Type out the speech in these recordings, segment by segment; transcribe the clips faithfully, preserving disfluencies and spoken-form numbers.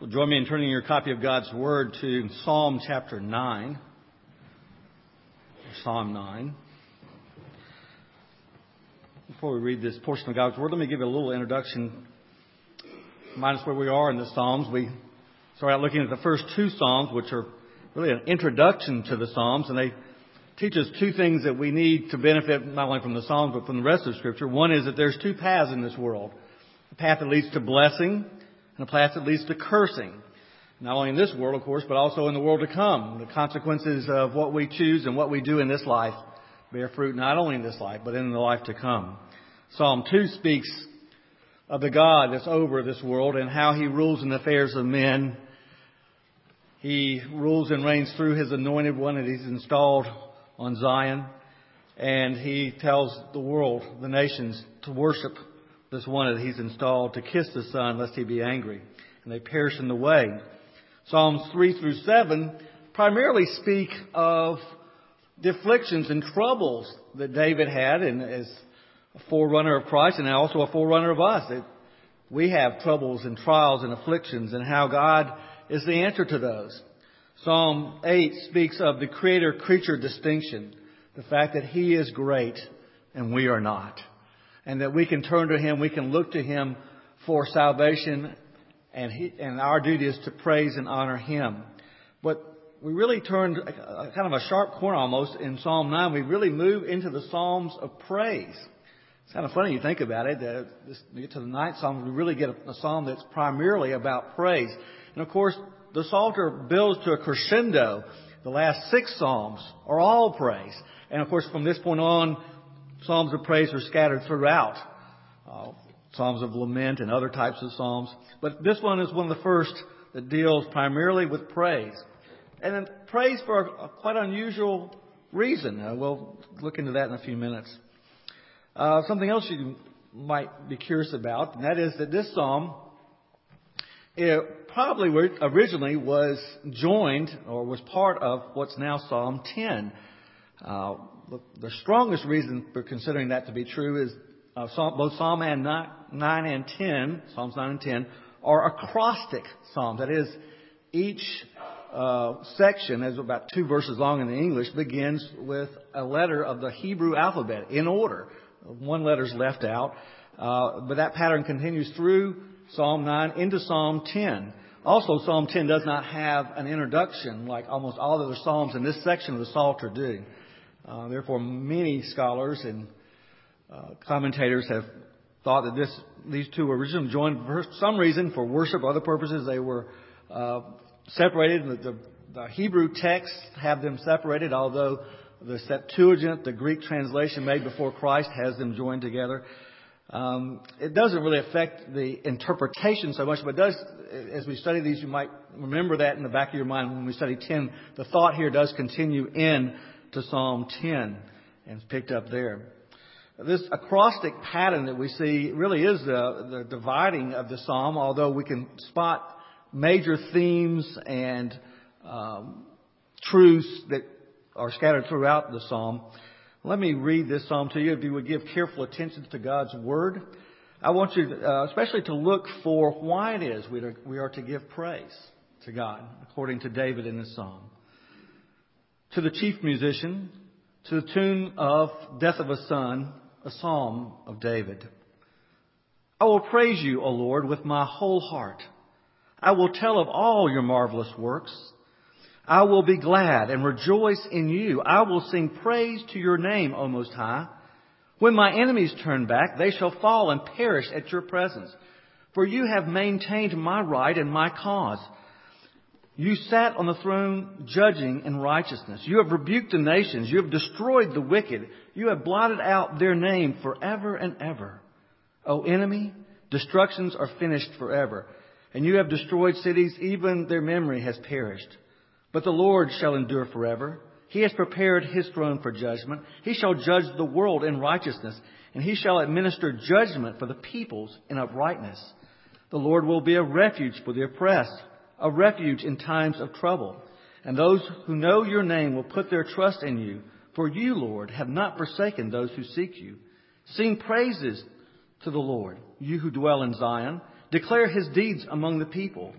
Well, join me in turning your copy of God's Word to Psalm chapter nine. Psalm nine. Before we read this portion of God's Word, let me give you a little introduction. Remind us where we are in the Psalms. We start out looking at the first two Psalms, which are really an introduction to the Psalms, and they teach us two things that we need to benefit not only from the Psalms but from the rest of Scripture. One is that there's two paths in this world. A path that leads to blessing and a path that leads to cursing. Not only in this world, of course, but also in the world to come. The consequences of what we choose and what we do in this life bear fruit not only in this life, but in the life to come. Psalm two speaks of the God that's over this world and how He rules in the affairs of men. He rules and reigns through His anointed one that He's installed on Zion. And He tells the world, the nations, to worship this one that He's installed, to kiss the Son lest He be angry, and they perish in the way. Psalms three through seven primarily speak of the afflictions and troubles that David had, and as a forerunner of Christ, and also a forerunner of us. That we have troubles and trials and afflictions, and how God is the answer to those. Psalm eight speaks of the creator-creature distinction, the fact that He is great and we are not. And that we can turn to Him, we can look to Him for salvation, and he, and our duty is to praise and honor Him. But we really turned a, kind of a sharp corner almost in Psalm nine. We really move into the Psalms of praise. It's kind of funny you think about it. That this, we get to the ninth Psalm, we really get a, a Psalm that's primarily about praise. And of course, the Psalter builds to a crescendo. The last six Psalms are all praise. And of course, from this point on, Psalms of praise are scattered throughout. Uh, Psalms of lament and other types of Psalms. But this one is one of the first that deals primarily with praise. And then praise for a, a quite unusual reason. Uh, we'll look into that in a few minutes. Uh, something else you might be curious about, and that is that this Psalm, it probably originally was joined or was part of what's now Psalm ten. Uh, The strongest reason for considering that to be true is uh, Psalm, both Psalm nine and ten, Psalms nine and ten, are acrostic psalms. That is, each uh, section, is about two verses long in the English, begins with a letter of the Hebrew alphabet in order. One letter's left out, uh, but that pattern continues through Psalm nine into Psalm ten. Also, Psalm ten does not have an introduction like almost all other psalms in this section of the Psalter do. Uh, therefore, many scholars and uh, commentators have thought that this these two were originally joined for some reason, for worship or other purposes. They were uh, separated. The, the, the Hebrew texts have them separated, although the Septuagint, the Greek translation made before Christ, has them joined together. Um, it doesn't really affect the interpretation so much, but it does, as we study these, you might remember that in the back of your mind when we study ten. The thought here does continue in to Psalm ten and it's picked up there. This acrostic pattern that we see really is the, the dividing of the psalm, although we can spot major themes and um, truths that are scattered throughout the psalm. Let me read this psalm to you. If you would give careful attention to God's Word, I want you to, uh, especially to look for why it is we are, we are to give praise to God, according to David in this psalm. To the chief musician, to the tune of Death of a Son, a psalm of David. I will praise you, O Lord, with my whole heart. I will tell of all your marvelous works. I will be glad and rejoice in you. I will sing praise to your name, O Most High. When my enemies turn back, they shall fall and perish at your presence. For you have maintained my right and my cause. You sat on the throne judging in righteousness. You have rebuked the nations. You have destroyed the wicked. You have blotted out their name forever and ever. O enemy, destructions are finished forever. And you have destroyed cities, even their memory has perished. But the Lord shall endure forever. He has prepared His throne for judgment. He shall judge the world in righteousness, and He shall administer judgment for the peoples in uprightness. The Lord will be a refuge for the oppressed, a refuge in times of trouble. And those who know your name will put their trust in you. For you, Lord, have not forsaken those who seek you. Sing praises to the Lord, you who dwell in Zion. Declare His deeds among the people.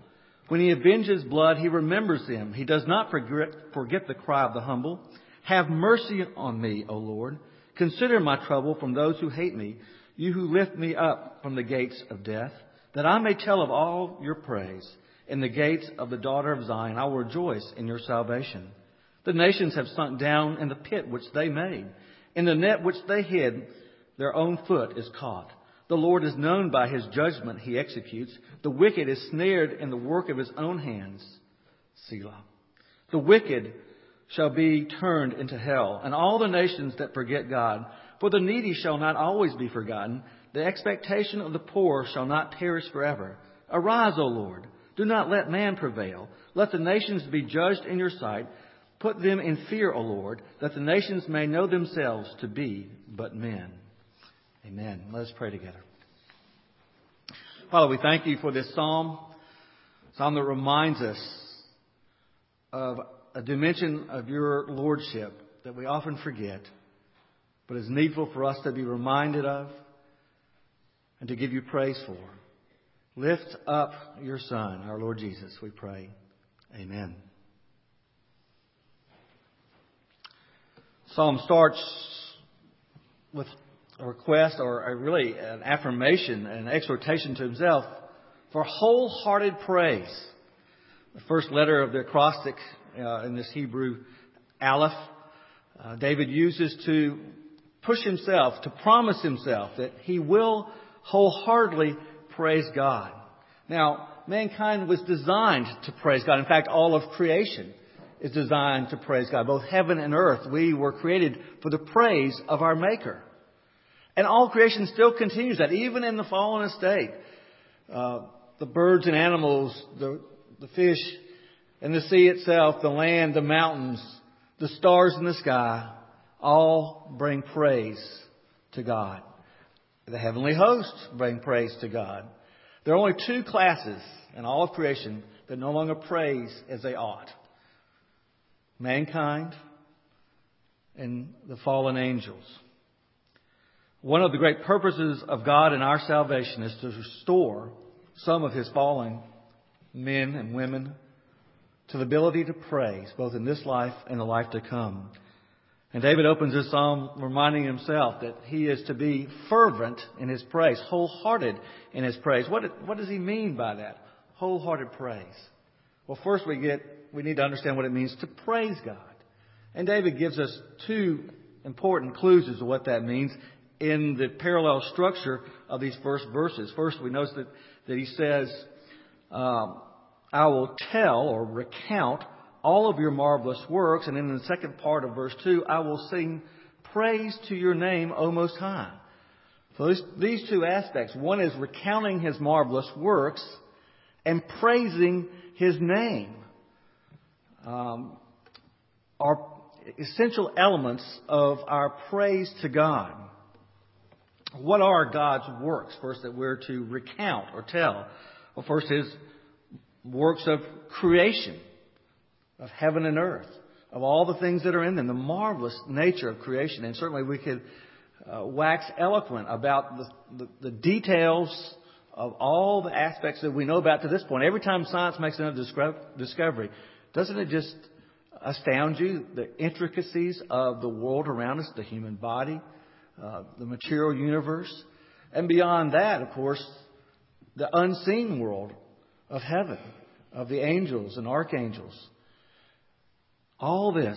When he avenges blood, he remembers them. He does not forget, forget the cry of the humble. Have mercy on me, O Lord. Consider my trouble from those who hate me, you who lift me up from the gates of death, that I may tell of all your praise. In the gates of the daughter of Zion, I will rejoice in your salvation. The nations have sunk down in the pit which they made. In the net which they hid, their own foot is caught. The Lord is known by his judgment he executes. The wicked is snared in the work of his own hands. Selah. The wicked shall be turned into hell, and all the nations that forget God. For the needy shall not always be forgotten. The expectation of the poor shall not perish forever. Arise, O Lord. Do not let man prevail. Let the nations be judged in your sight. Put them in fear, O Lord, that the nations may know themselves to be but men. Amen. Let us pray together. Father, we thank you for this psalm, a psalm that reminds us of a dimension of your lordship that we often forget, but is needful for us to be reminded of and to give you praise for. Lift up your Son, our Lord Jesus, we pray. Amen. Psalm starts with a request, or a really an affirmation, an exhortation to himself for wholehearted praise. The first letter of the acrostic uh, in this Hebrew aleph, uh, David uses to push himself, to promise himself that he will wholeheartedly praise God. Now, mankind was designed to praise God. In fact, all of creation is designed to praise God. Both heaven and earth, we were created for the praise of our Maker. And all creation still continues that, even in the fallen estate. Uh, the birds and animals, the, the fish and the sea itself, the land, the mountains, the stars in the sky, all bring praise to God. The heavenly hosts bring praise to God. There are only two classes in all of creation that no longer praise as they ought. Mankind and the fallen angels. One of the great purposes of God in our salvation is to restore some of his fallen men and women to the ability to praise, both in this life and the life to come. And David opens this psalm reminding himself that he is to be fervent in his praise, wholehearted in his praise. What, what does he mean by that? Wholehearted praise. Well, first we get, we need to understand what it means to praise God. And David gives us two important clues as to what that means in the parallel structure of these first verses. First, we notice that, that he says, um, I will tell or recount all of your marvelous works. And then in the second part of verse two, I will sing praise to your name, O Most High. So this, these two aspects, one is recounting his marvelous works and praising his name, um, are essential elements of our praise to God. What are God's works, first, that we're to recount or tell? Well, first, his works of creation, of heaven and earth, of all the things that are in them, the marvelous nature of creation. And certainly we could uh, wax eloquent about the, the, the details of all the aspects that we know about to this point. Every time science makes another discovery, doesn't it just astound you, the intricacies of the world around us, the human body, uh, the material universe, and beyond that, of course, the unseen world of heaven, of the angels and archangels. All this,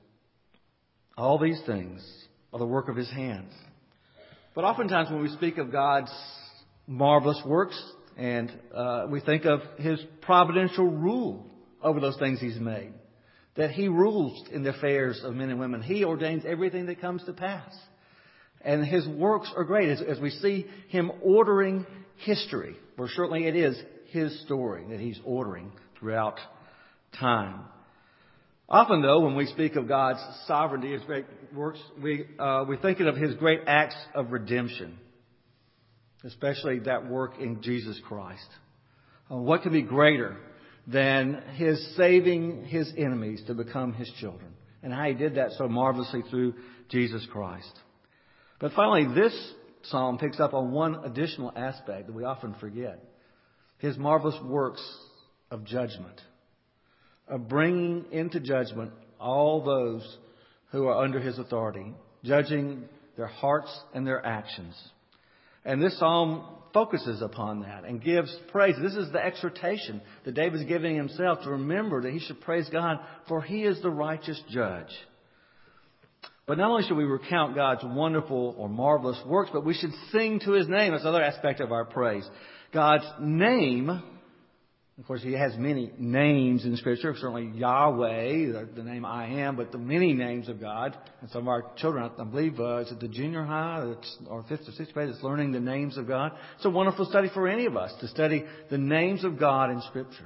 all these things are the work of his hands. But oftentimes when we speak of God's marvelous works, and uh, we think of his providential rule over those things he's made, that he rules in the affairs of men and women. He ordains everything that comes to pass. And his works are great as, as we see him ordering history. For certainly it is his story that he's ordering throughout time. Often, though, when we speak of God's sovereignty, his great works, we uh, we think of his great acts of redemption, especially that work in Jesus Christ. Uh, what could be greater than his saving his enemies to become his children, and how he did that so marvelously through Jesus Christ? But finally, this psalm picks up on one additional aspect that we often forget: his marvelous works of judgment, of bringing into judgment all those who are under his authority, judging their hearts and their actions. And this psalm focuses upon that and gives praise. This is the exhortation that David is giving himself to remember that he should praise God, for he is the righteous judge. But not only should we recount God's wonderful or marvelous works, but we should sing to his name. That's another aspect of our praise. God's name, of course, he has many names in Scripture. Certainly Yahweh, the name I am, but the many names of God. And some of our children, I believe, uh, is it the junior high or fifth or sixth grade, is learning the names of God. It's a wonderful study for any of us to study the names of God in Scripture.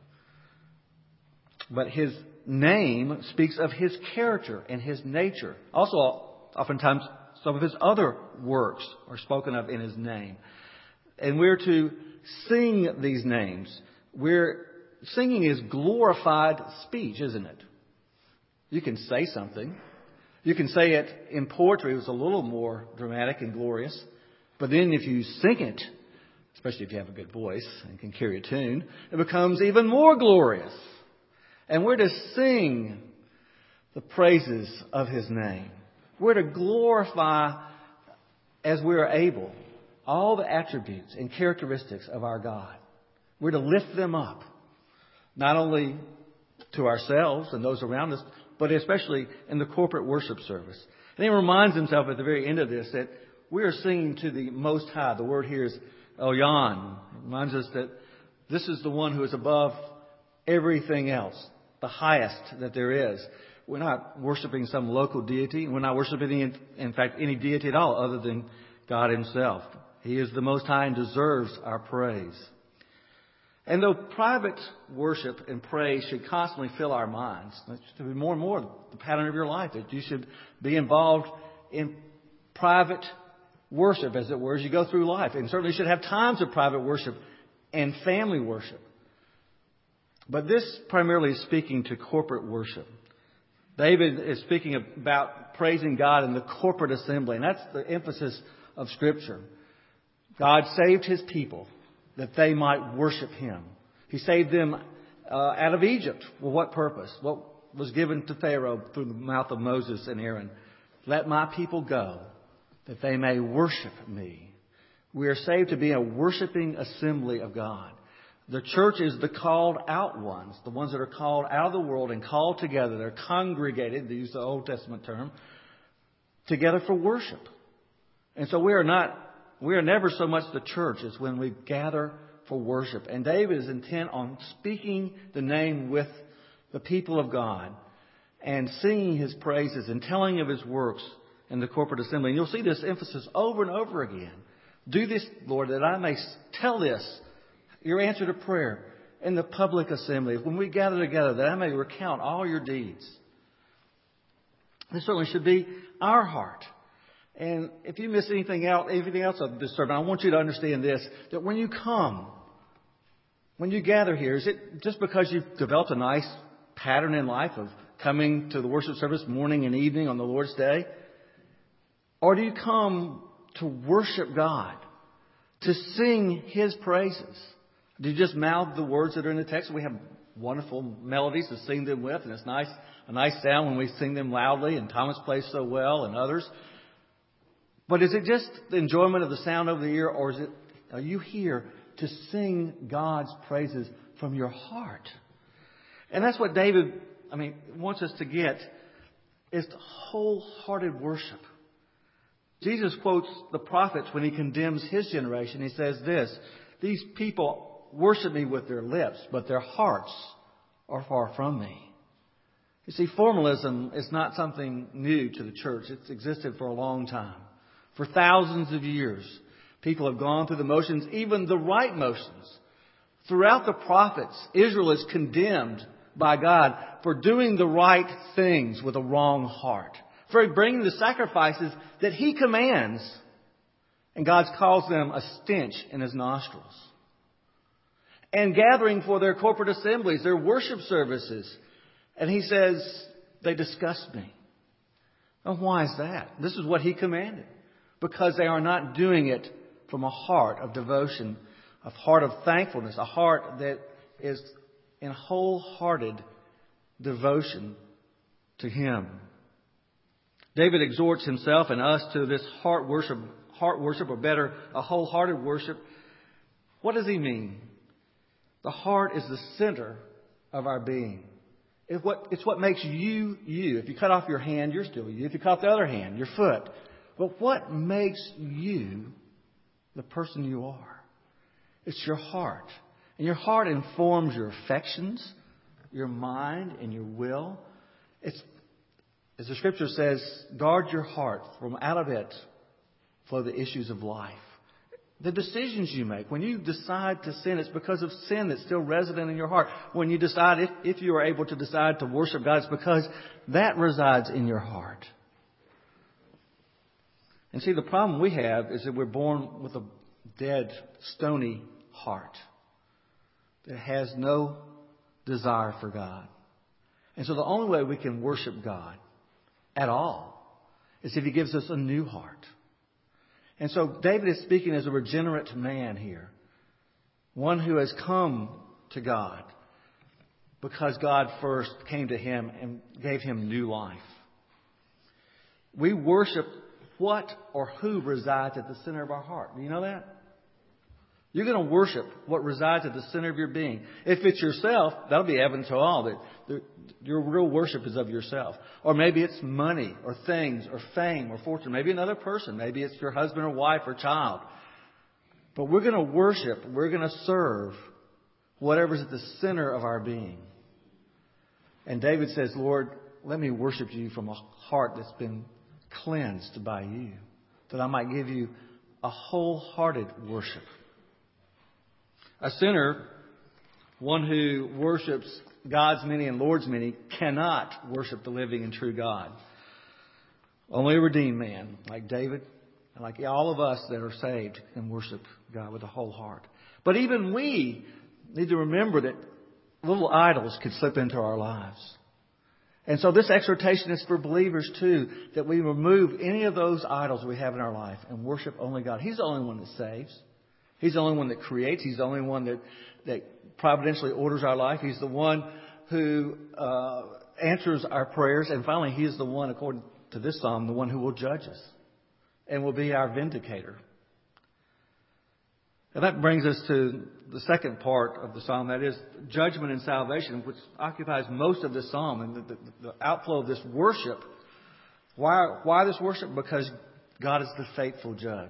But his name speaks of his character and his nature. Also, oftentimes, some of his other works are spoken of in his name. And we're to sing these names. We're singing is glorified speech, isn't it? You can say something. You can say it in poetry. It was a little more dramatic and glorious. But then if you sing it, especially if you have a good voice and can carry a tune, it becomes even more glorious. And we're to sing the praises of his name. We're to glorify, as we are able, all the attributes and characteristics of our God. We're to lift them up, not only to ourselves and those around us, but especially in the corporate worship service. And he reminds himself at the very end of this that we are singing to the Most High. The word here is Elyon. It reminds us that this is the one who is above everything else, the highest that there is. We're not worshiping some local deity. We're not worshiping, in fact, any deity at all other than God himself. He is the Most High and deserves our praise. And though private worship and praise should constantly fill our minds, that should be more and more the pattern of your life, that you should be involved in private worship, as it were, as you go through life. And certainly you should have times of private worship and family worship. But this primarily is speaking to corporate worship. David is speaking about praising God in the corporate assembly, and that's the emphasis of Scripture. God saved his people that they might worship him. He saved them uh, out of Egypt. For what purpose? What was given to Pharaoh through the mouth of Moses and Aaron? Let my people go, that they may worship me. We are saved to be a worshiping assembly of God. The church is the called out ones, the ones that are called out of the world and called together. They're congregated, to use the Old Testament term, together for worship. And so we are not, we are never so much the church as when we gather for worship. And David is intent on speaking the name with the people of God and singing his praises and telling of his works in the corporate assembly. And you'll see this emphasis over and over again. Do this, Lord, that I may tell this, your answer to prayer, in the public assembly. When we gather together, that I may recount all your deeds. This certainly should be our heart. And if you miss anything else, anything else of this sermon, I want you to understand this, that when you come, when you gather here, is it just because you've developed a nice pattern in life of coming to the worship service morning and evening on the Lord's Day? Or do you come to worship God, to sing his praises? Do you just mouth the words that are in the text? We have wonderful melodies to sing them with, and it's nice, a nice sound when we sing them loudly, and Thomas plays so well, and others. But is it just the enjoyment of the sound over the ear, or is it, are you here to sing God's praises from your heart? And that's what David, I mean, wants us to get, is wholehearted worship. Jesus quotes the prophets when he condemns his generation. He says this, these people worship me with their lips, but their hearts are far from me. You see, formalism is not something new to the church. It's existed for a long time. For thousands of years, people have gone through the motions, even the right motions. Throughout the prophets, Israel is condemned by God for doing the right things with a wrong heart, for bringing the sacrifices that he commands, and God calls them a stench in his nostrils. And gathering for their corporate assemblies, their worship services. And he says, they disgust me. Now, why is that? This is what he commanded. Because they are not doing it from a heart of devotion, a heart of thankfulness, a heart that is in wholehearted devotion to Him. David exhorts himself and us to this heart worship, heart worship, or better, a wholehearted worship. What does he mean? The heart is the center of our being. It's what, it's what makes you, you. If you cut off your hand, you're still you. If you cut off the other hand, your foot. But what makes you the person you are? It's your heart. And your heart informs your affections, your mind, and your will. It's, as the Scripture says, guard your heart. From out of it flow the issues of life. The decisions you make, when you decide to sin, it's because of sin that's still resident in your heart. When you decide, if, if you are able to decide to worship God, it's because that resides in your heart. And see, the problem we have is that we're born with a dead, stony heart that has no desire for God. And so the only way we can worship God at all is if He gives us a new heart. And so David is speaking as a regenerate man here. One who has come to God because God first came to him and gave him new life. We worship what or who resides at the center of our heart. Do you know that? You're going to worship what resides at the center of your being. If it's yourself, that'll be evident to all that the, your real worship is of yourself. Or maybe it's money or things or fame or fortune. Maybe another person. Maybe it's your husband or wife or child. But we're going to worship, we're going to serve whatever's at the center of our being. And David says, Lord, let me worship you from a heart that's been cleansed by you, that I might give you a wholehearted worship. A sinner, one who worships God's many and Lord's many, cannot worship the living and true God. Only a redeemed man like David and like all of us that are saved can worship God with a whole heart. But even we need to remember that little idols could slip into our lives. And so this exhortation is for believers too, that we remove any of those idols we have in our life and worship only God. He's the only one that saves. He's the only one that creates. He's the only one that, that providentially orders our life. He's the one who uh, answers our prayers. And finally, He is the one, according to this psalm, the one who will judge us and will be our vindicator. And that brings us to the second part of the psalm, that is judgment and salvation, which occupies most of this psalm and the, the, the outflow of this worship. Why, why this worship? Because God is the faithful judge.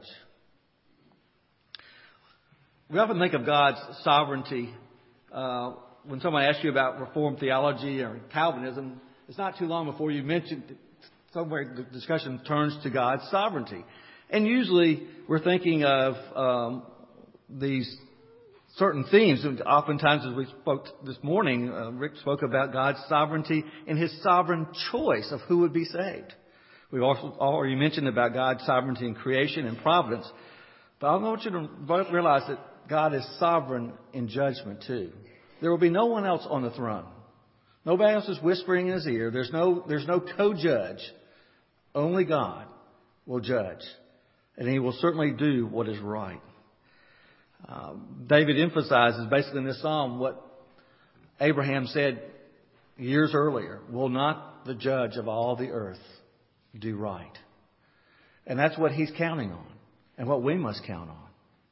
We often think of God's sovereignty uh, when someone asks you about Reformed theology or Calvinism. It's not too long before you mention somewhere the discussion turns to God's sovereignty, and usually we're thinking of um, these certain themes. And oftentimes, as we spoke this morning, uh, Rick spoke about God's sovereignty and His sovereign choice of who would be saved. We've also already mentioned about God's sovereignty in creation and providence, but I want you to realize that God is sovereign in judgment too. There will be no one else on the throne. Nobody else is whispering in His ear. There's no, there's no co-judge. Only God will judge. And He will certainly do what is right. Uh, David emphasizes basically in this psalm what Abraham said years earlier. Will not the judge of all the earth do right? And that's what he's counting on and what we must count on.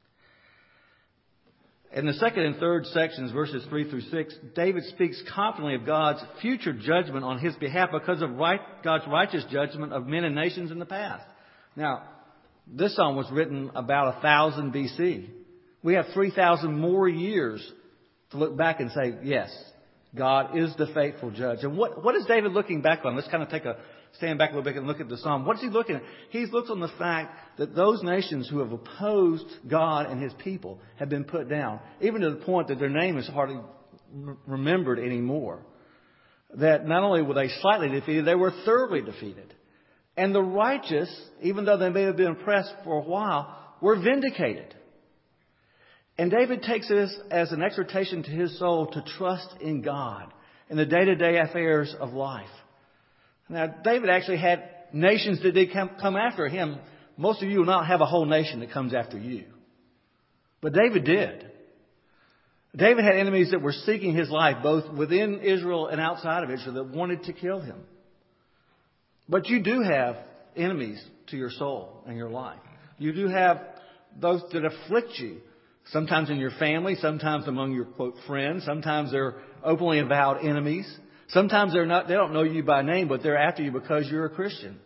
In the second and third sections, verses three through six, David speaks confidently of God's future judgment on his behalf because of right, God's righteous judgment of men and nations in the past. Now, this psalm was written about one thousand B C. We have three thousand more years to look back and say, yes, God is the faithful judge. And what, what is David looking back on? Let's kind of take a stand back a little bit and look at the psalm. What is he looking at? He's looked on the fact that those nations who have opposed God and His people have been put down, even to the point that their name is hardly remembered anymore. That not only were they slightly defeated, they were thoroughly defeated. And the righteous, even though they may have been oppressed for a while, were vindicated. And David takes this as an exhortation to his soul to trust in God in the day-to-day affairs of life. Now, David actually had nations that did come after him. Most of you will not have a whole nation that comes after you. But David did. David had enemies that were seeking his life, both within Israel and outside of Israel, that wanted to kill him. But you do have enemies to your soul and your life. You do have those that afflict you. Sometimes in your family, sometimes among your, quote, friends. Sometimes they're openly avowed enemies. Sometimes they're not, they don't know you by name, but they're after you because you're a Christian.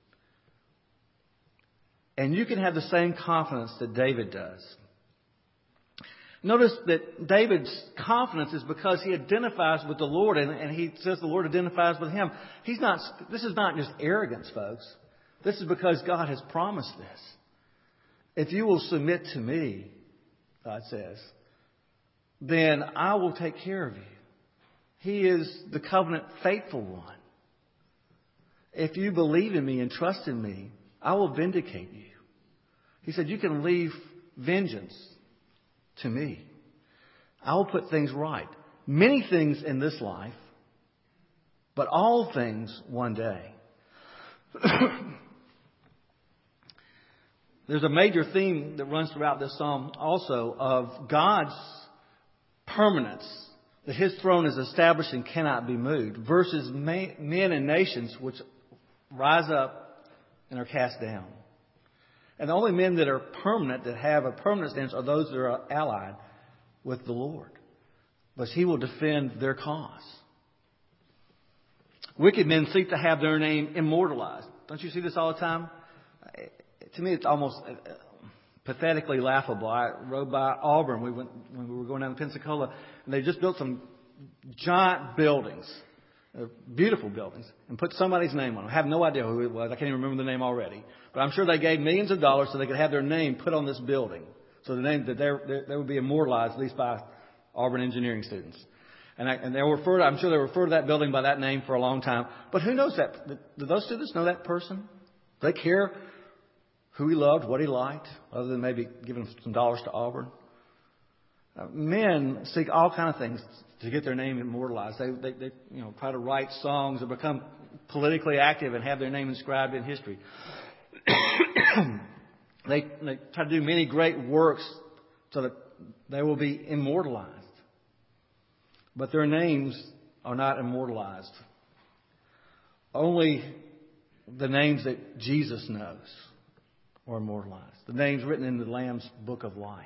And you can have the same confidence that David does. Notice that David's confidence is because he identifies with the Lord, and, and he says the Lord identifies with him. He's not. This is not just arrogance, folks. This is because God has promised this. If you will submit to me, God says, then I will take care of you. He is the covenant faithful one. If you believe in me and trust in me, I will vindicate you. He said, you can leave vengeance to me. I will put things right. Many things in this life, but all things one day. There's a major theme that runs throughout this psalm also of God's permanence, that His throne is established and cannot be moved, versus men and nations which rise up and are cast down. And the only men that are permanent, that have a permanent stance, are those that are allied with the Lord. But He will defend their cause. Wicked men seek to have their name immortalized. Don't you see this all the time? To me, it's almost pathetically laughable. I rode by Auburn. We went when we were going down to Pensacola, and they just built some giant buildings, uh, beautiful buildings, and put somebody's name on them. I have no idea who it was. I can't even remember the name already. But I'm sure they gave millions of dollars so they could have their name put on this building, so the name that they they would be immortalized, at least by Auburn engineering students. And, I, and they were referred. I'm sure they referred to that building by that name for a long time. But who knows that? Do those students know that person? Do they care who he loved, what he liked, other than maybe giving some dollars to Auburn? Uh, men seek all kinds of things to get their name immortalized. They, they, they, you know, try to write songs or become politically active and have their name inscribed in history. they, they try to do many great works so that they will be immortalized. But their names are not immortalized. Only the names that Jesus knows are immortalized. The names written in the Lamb's Book of Life.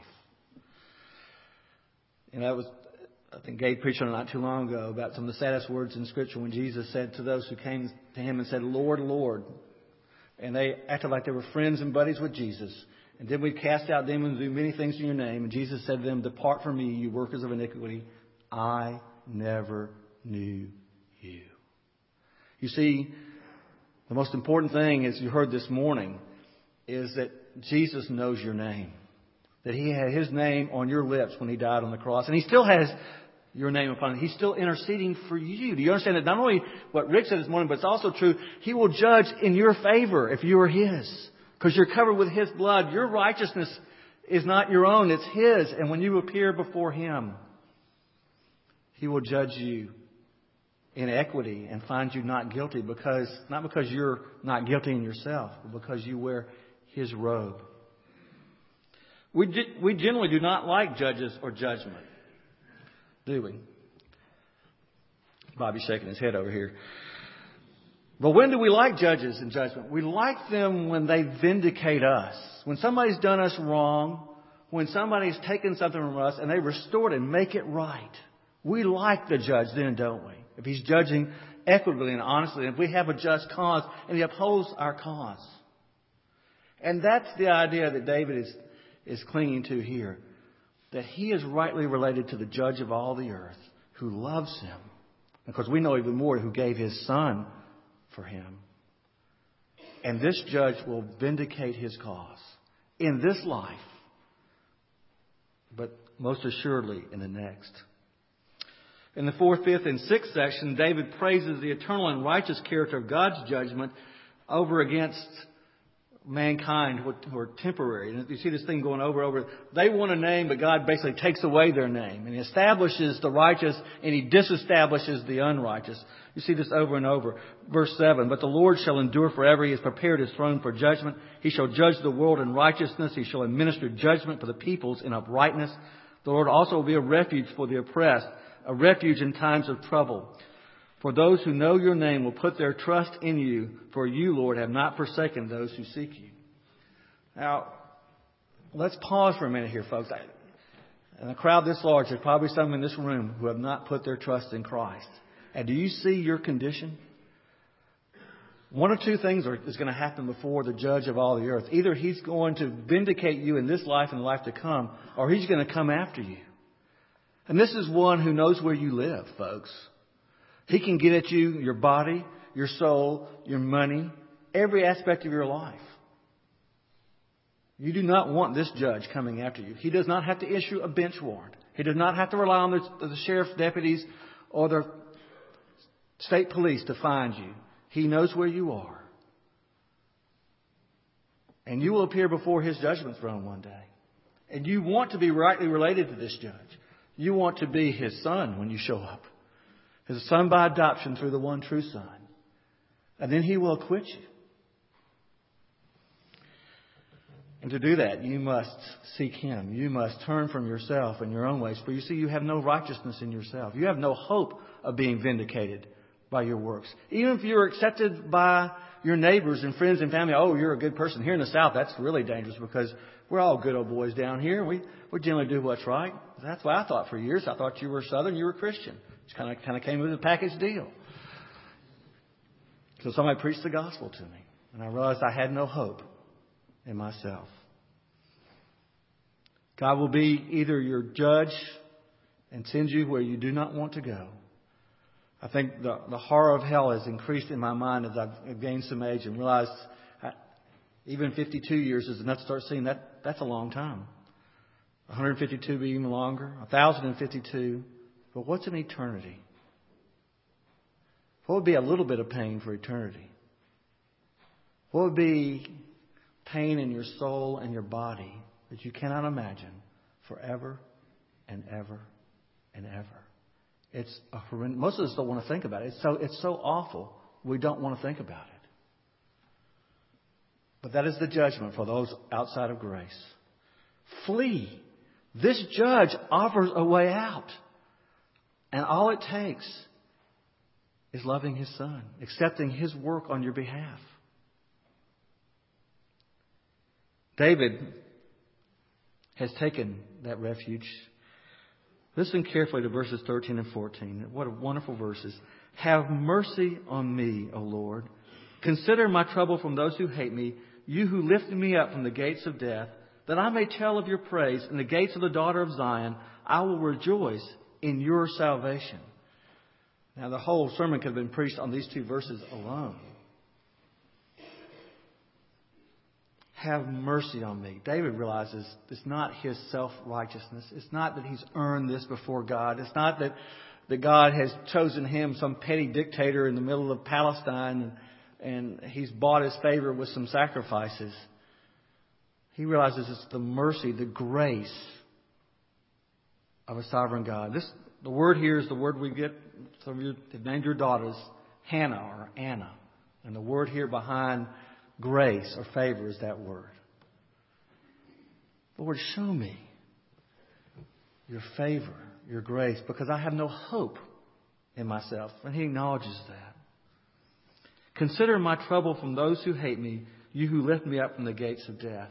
And that was, I think Gabe preached on it not too long ago about some of the saddest words in Scripture when Jesus said to those who came to Him and said, Lord, Lord. And they acted like they were friends and buddies with Jesus. And then we cast out demons and do many things in your name. And Jesus said to them, depart from me, you workers of iniquity. I never knew you. You see, the most important thing, as you heard this morning, is that Jesus knows your name. That He had His name on your lips when He died on the cross. And He still has your name upon it. He's still interceding for you. Do you understand that not only what Rick said this morning, but it's also true, He will judge in your favor if you are His. Because you're covered with His blood. Your righteousness is not your own. It's His. And when you appear before Him, He will judge you in equity and find you not guilty, because not because you're not guilty in yourself, but because you wear His robe. We we generally do not like judges or judgment, do we? Bobby's shaking his head over here. But when do we like judges and judgment? We like them when they vindicate us. When somebody's done us wrong, when somebody's taken something from us and they restore it and make it right. We like the judge then, don't we? If he's judging equitably and honestly, and if we have a just cause and He upholds our cause. And that's the idea that David is, is clinging to here. That he is rightly related to the judge of all the earth who loves him. Because we know even more, who gave His Son for him. And this judge will vindicate his cause in this life, but most assuredly in the next. In the fourth, fifth, and sixth section, David praises the eternal and righteous character of God's judgment over against mankind who are temporary. And you see this thing going over and over. They want a name, but God basically takes away their name. And He establishes the righteous and He disestablishes the unrighteous. You see this over and over. Verse seven, but the Lord shall endure forever. He has prepared His throne for judgment. He shall judge the world in righteousness. He shall administer judgment for the peoples in uprightness. The Lord also will be a refuge for the oppressed, a refuge in times of trouble. For those who know your name will put their trust in you, for you, Lord, have not forsaken those who seek you. Now, let's pause for a minute here, folks. In a crowd this large, there's probably some in this room who have not put their trust in Christ. And do you see your condition? One or two things are, is going to happen before the judge of all the earth. Either he's going to vindicate you in this life and the life to come, or he's going to come after you. And this is one who knows where you live, folks. He can get at you, your body, your soul, your money, every aspect of your life. You do not want this judge coming after you. He does not have to issue a bench warrant. He does not have to rely on the, the sheriff's deputies or the state police to find you. He knows where you are. And you will appear before His judgment throne one day. And you want to be rightly related to this judge. You want to be His son when you show up. His son by adoption through the one true Son. And then He will acquit you. And to do that, you must seek Him. You must turn from yourself and your own ways. For you see, you have no righteousness in yourself. You have no hope of being vindicated by your works. Even if you're accepted by your neighbors and friends and family, oh, you're a good person. Here in the South, that's really dangerous because we're all good old boys down here. We we generally do what's right. That's what I thought for years. I thought you were Southern, you were Christian. It kind of kind of came with a package deal. So somebody preached the gospel to me, and I realized I had no hope in myself. God will be either your judge and send you where you do not want to go. I think the, the horror of hell has increased in my mind as I've gained some age and realized I, even fifty-two years is enough to start seeing that that's a long time. one hundred fifty-two be even longer. one thousand fifty-two. But what's an eternity? What would be a little bit of pain for eternity? What would be pain in your soul and your body that you cannot imagine forever and ever and ever? It's a horrendous. Most of us don't want to think about it. It's so it's so awful. We don't want to think about it. But that is the judgment for those outside of grace. Flee. This judge offers a way out. And all it takes is loving His Son, accepting His work on your behalf. David has taken that refuge. Listen carefully to verses thirteen and fourteen. What wonderful verses. Have mercy on me, O Lord. Consider my trouble from those who hate me, you who lifted me up from the gates of death, that I may tell of your praise in the gates of the daughter of Zion. I will rejoice in your salvation. Now, the whole sermon could have been preached on these two verses alone. Have mercy on me. David realizes it's not his self-righteousness. It's not that he's earned this before God. It's not that, that God has chosen him, some petty dictator in the middle of Palestine, and, and he's bought his favor with some sacrifices. He realizes it's the mercy, the grace of a sovereign God. This the word here is the word we get. Some of you have named your daughters Hannah or Anna. And the word here behind grace or favor is that word. Lord, show me your favor, your grace, because I have no hope in myself. And he acknowledges that. Consider my trouble from those who hate me, you who lift me up from the gates of death.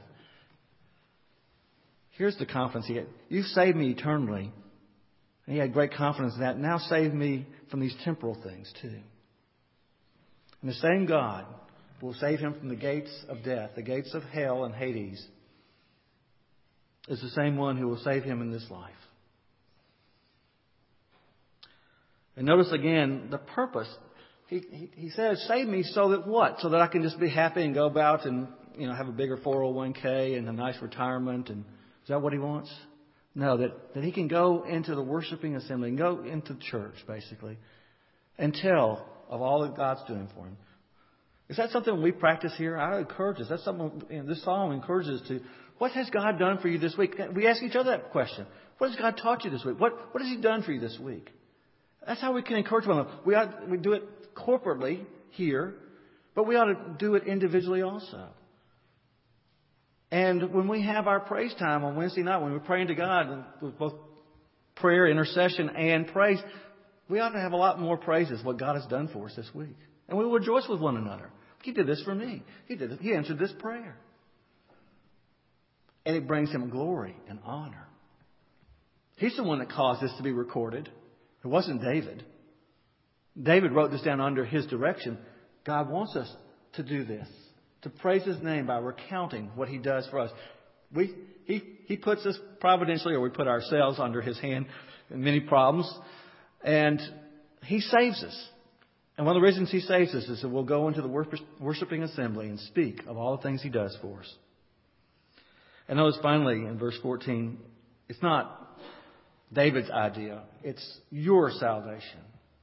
Here's the confidence he had. You've saved me eternally. And he had great confidence in that. Now save me from these temporal things too. And the same God will save him from the gates of death, the gates of hell and Hades, is the same one who will save him in this life. And notice again the purpose. He, he, he says, save me so that what? So that I can just be happy and go about and, you know, have a bigger four oh one k and a nice retirement. And is that what he wants? No, that, that he can go into the worshiping assembly and go into church, basically, and tell of all that God's doing for him. Is that something we practice here? I encourage us. That's something, you know, this psalm encourages us to. What has God done for you this week? We ask each other that question. What has God taught you this week? What What has He done for you this week? That's how we can encourage one another. We ought, we do it corporately here, but we ought to do it individually also. And when we have our praise time on Wednesday night, when we're praying to God with both prayer, intercession, and praise, we ought to have a lot more praises what God has done for us this week. And we will rejoice with one another. He did this for me. He did this. He answered this prayer. And it brings Him glory and honor. He's the one that caused this to be recorded. It wasn't David. David wrote this down under his direction. God wants us to do this, to praise His name by recounting what He does for us. We, he, he puts us providentially, or we put ourselves under His hand in many problems. And He saves us. And one of the reasons He saves us is that we'll go into the worshiping assembly and speak of all the things He does for us. And notice finally in verse fourteen, it's not David's idea. It's your salvation.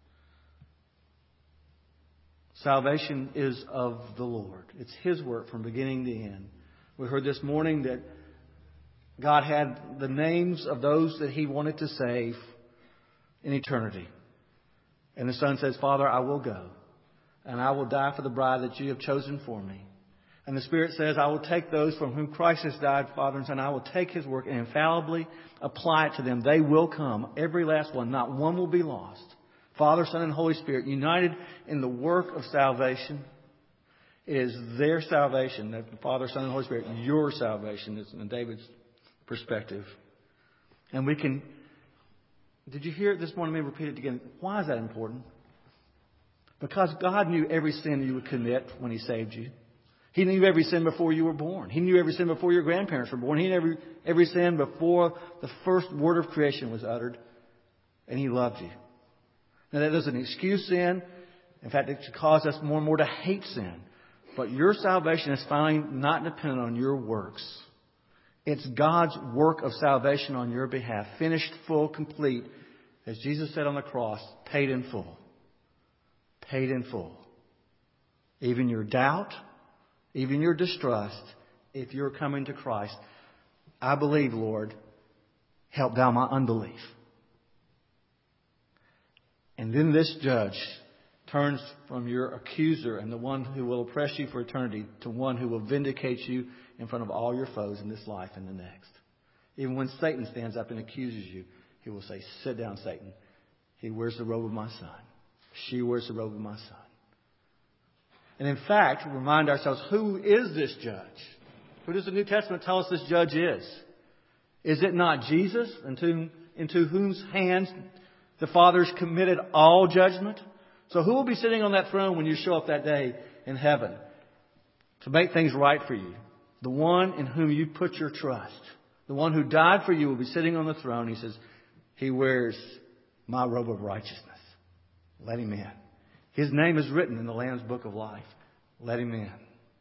Salvation is of the Lord. It's His work from beginning to end. We heard this morning that God had the names of those that He wanted to save in eternity. And the Son says, Father, I will go. And I will die for the bride that You have chosen for me. And the Spirit says, I will take those from whom Christ has died, Father and Son. I will take His work and infallibly apply it to them. They will come. Every last one. Not one will be lost. Father, Son, and Holy Spirit united in the work of salvation. It is their salvation. The Father, Son, and Holy Spirit. Your salvation is in David's perspective. And we can... Did you hear it this morning? Let me repeat it again. Why is that important? Because God knew every sin you would commit when He saved you. He knew every sin before you were born. He knew every sin before your grandparents were born. He knew every, every sin before the first word of creation was uttered. And He loved you. Now that doesn't excuse sin. In fact, it should cause us more and more to hate sin. But your salvation is finally not dependent on your works. It's God's work of salvation on your behalf. Finished, full, complete. As Jesus said on the cross, paid in full. Paid in full. Even your doubt, even your distrust, if you're coming to Christ, I believe, Lord, help thou my unbelief. And then this judge turns from your accuser and the one who will oppress you for eternity to one who will vindicate you in front of all your foes in this life and the next. Even when Satan stands up and accuses you, he will say, sit down, Satan. He wears the robe of my son. She wears the robe of my son. And in fact, remind ourselves, who is this judge? Who does the New Testament tell us this judge is? Is it not Jesus, into, into whose hands the Father has committed all judgment? So who will be sitting on that throne when you show up that day in heaven to make things right for you? The one in whom you put your trust. The one who died for you will be sitting on the throne. He says, He wears my robe of righteousness. Let Him in. His name is written in the Lamb's book of life. Let Him in.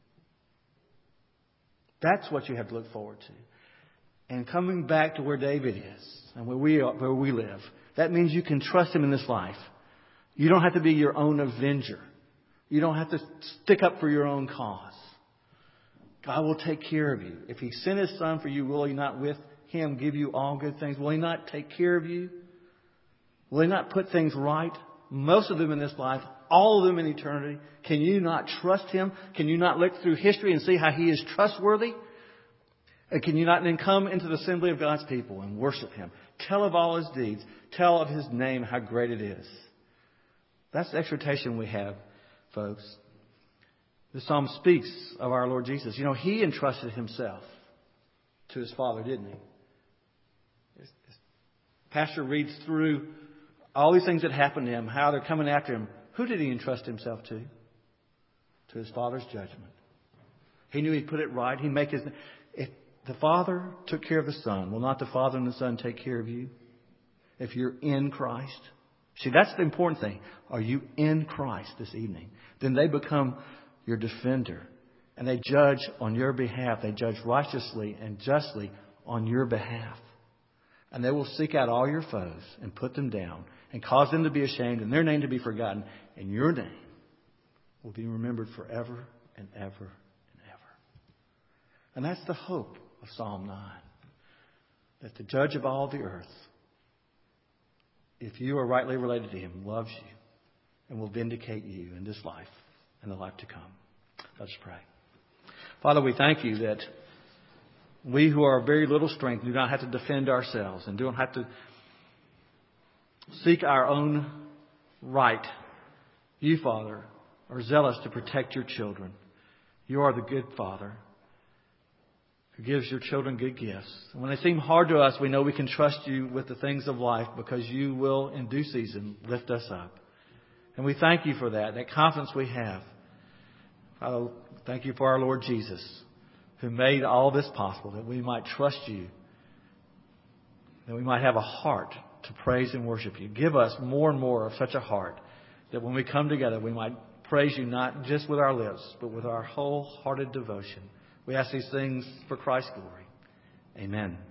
That's what you have to look forward to. And coming back to where David is and where we are, where we live, that means you can trust Him in this life. You don't have to be your own avenger. You don't have to stick up for your own cause. God will take care of you. If He sent His Son for you, will He not with Him give you all good things? Will He not take care of you? Will He not put things right? Most of them in this life, all of them in eternity. Can you not trust Him? Can you not look through history and see how He is trustworthy? And can you not then come into the assembly of God's people and worship Him? Tell of all His deeds. Tell of His name, how great it is. That's the exhortation we have, folks. The psalm speaks of our Lord Jesus. You know, He entrusted Himself to His Father, didn't He? Pastor reads through all these things that happened to Him, how they're coming after Him. Who did He entrust Himself to? To His Father's judgment. He knew He'd put it right. He'd make His... If the Father took care of the Son, will not the Father and the Son take care of you? If you're in Christ. See, that's the important thing. Are you in Christ this evening? Then they become your defender. And they judge on your behalf. They judge righteously and justly on your behalf. And they will seek out all your foes and put them down and cause them to be ashamed and their name to be forgotten. And your name will be remembered forever and ever and ever. And that's the hope of Psalm nine. That the judge of all the earth, if you are rightly related to Him, loves you and will vindicate you in this life and the life to come. Let's pray. Father, we thank You that we who are of very little strength do not have to defend ourselves and don't have to seek our own right. You, Father, are zealous to protect your children. You are the good Father who gives your children good gifts. And when they seem hard to us, we know we can trust you with the things of life because you will, in due season, lift us up. And we thank you for that, that confidence we have. Father, thank you for our Lord Jesus, who made all this possible, that we might trust you, that we might have a heart to praise and worship you. Give us more and more of such a heart that when we come together, we might praise you not just with our lips, but with our wholehearted devotion. We ask these things for Christ's glory. Amen.